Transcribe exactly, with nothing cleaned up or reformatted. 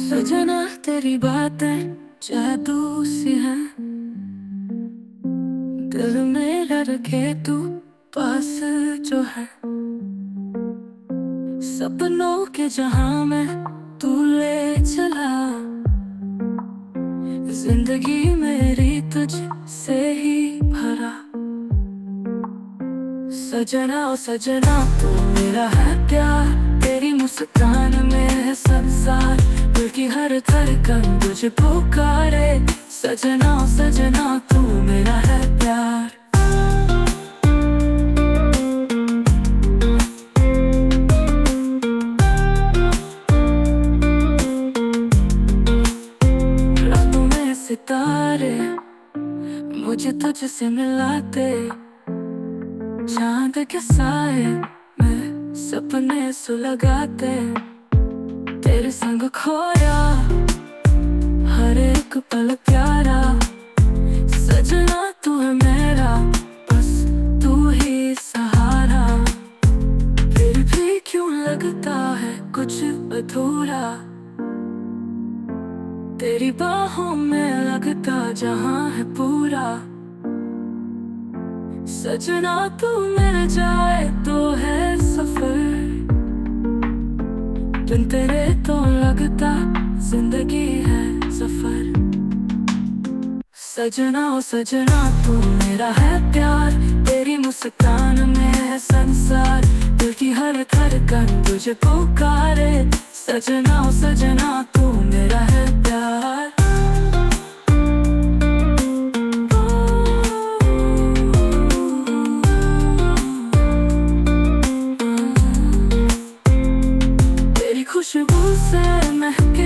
सजना तेरी बातें जादू सी है, दिल मेरा रखे तू पास जो है। सपनों के जहां में तू ले चला, जिंदगी मेरी तुझ से ही भरा। सजना ओ सजना तू मेरा है प्यार, तेरी मुस्कान में है संसार। दिल की हर धड़कन तुझे पुकारे, सजना ओ सजना तू मेरा है प्यार। रातों में सितारे मुझे तुझसे मिलाते, चांद के साए में सपने सुलगाते। तेरे संग खोया हर एक पल प्यारा, सजना तू है मेरा बस तू ही सहारा। फिर भी क्यों लगता है कुछ अधूरा, तेरी बाहों में लगता जहां है पूरा। सजना तू मिल जाए तो है सफर, बिन तेरे तो लगता जिंदगी है सफर। सजना ओ सजना तू मेरा है प्यार, तेरी मुस्कान में है संसार। दिल की हर धड़कन तुझे पुकारे, सजना ओ सजना तू मेरा है प्यार। खुशबू से महके